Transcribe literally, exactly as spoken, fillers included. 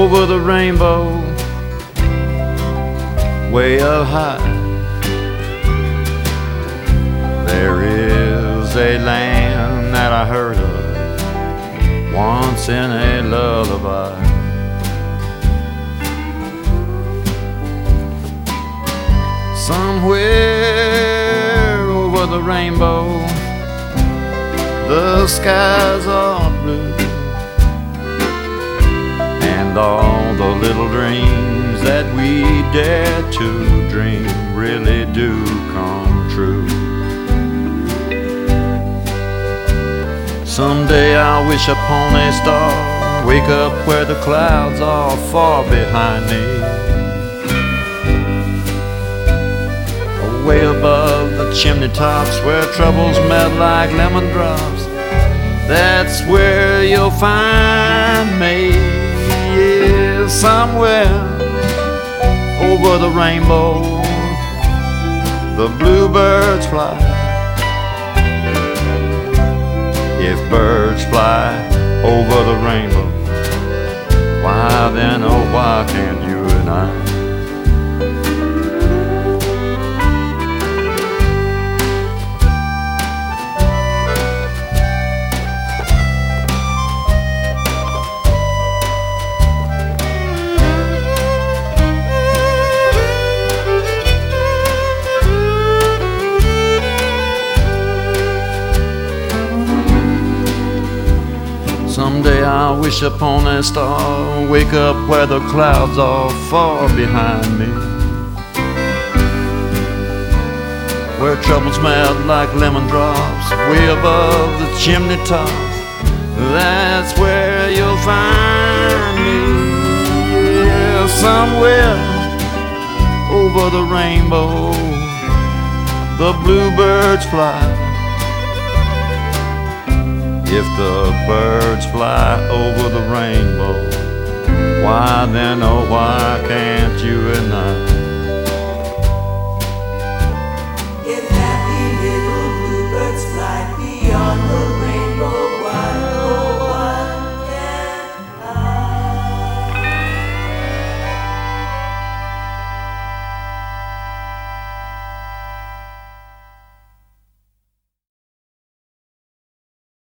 over the rainbow, way up high. There is a land that I heard of once in a lullaby. Somewhere over the rainbow, the skies are blue, and all the little dreams that we dare to dream really do come true. Someday I'll wish upon a star, wake up where the clouds are far behind me, way above the chimney tops where troubles melt like lemon drops. That's where you'll find me, yeah, somewhere over the rainbow, the bluebirds fly. If birds fly over the rainbow, why then, oh why can't you and I? Someday I'll wish upon a star, wake up where the clouds are far behind me, where troubles melt like lemon drops, way above the chimney tops. That's where you'll find me, yeah, somewhere over the rainbow, the bluebirds fly. If the birds fly over the rainbow, why then, oh why can't you and I?